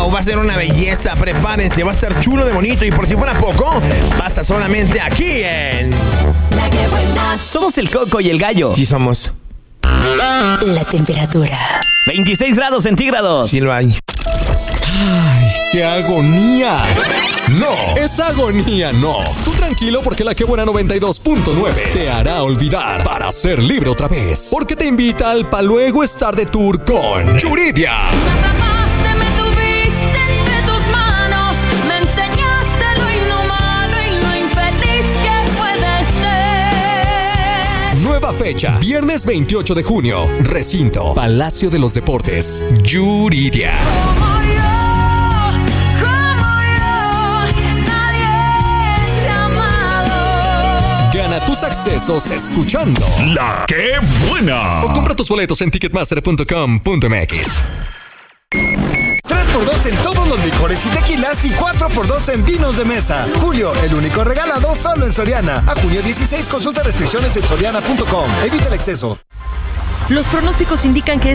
wow, va a ser una belleza. Prepárense, va a estar chulo de bonito. Y por si fuera poco, pasa solamente aquí en La que buena. Somos el Coco y el Gallo. Sí somos. La temperatura. 26 grados centígrados. Sí lo hay. ¡Ay, qué agonía! No, esa agonía no. Tú tranquilo porque la Que Buena 92.9 te hará olvidar para ser libre otra vez. Porque te invita al Pa' Luego Estar de Tour con Yuridia. Me atrapaste, me tuviste entre tus manos, me enseñaste lo inhumano y lo infeliz que puede ser. Nueva fecha, viernes 28 de junio. Recinto, Palacio de los Deportes. Yuridia. Como yo, nadie te ha amado. Gana tus accesos escuchando La Que Buena. o compra tus boletos en ticketmaster.com.mx. 3x2 en todos los licores y tequilas y 4x2 en vinos de mesa. Julio, el único regalado solo en Soriana. A junio 16, consulta restricciones en soriana.com. Evita el exceso. Los pronósticos indican que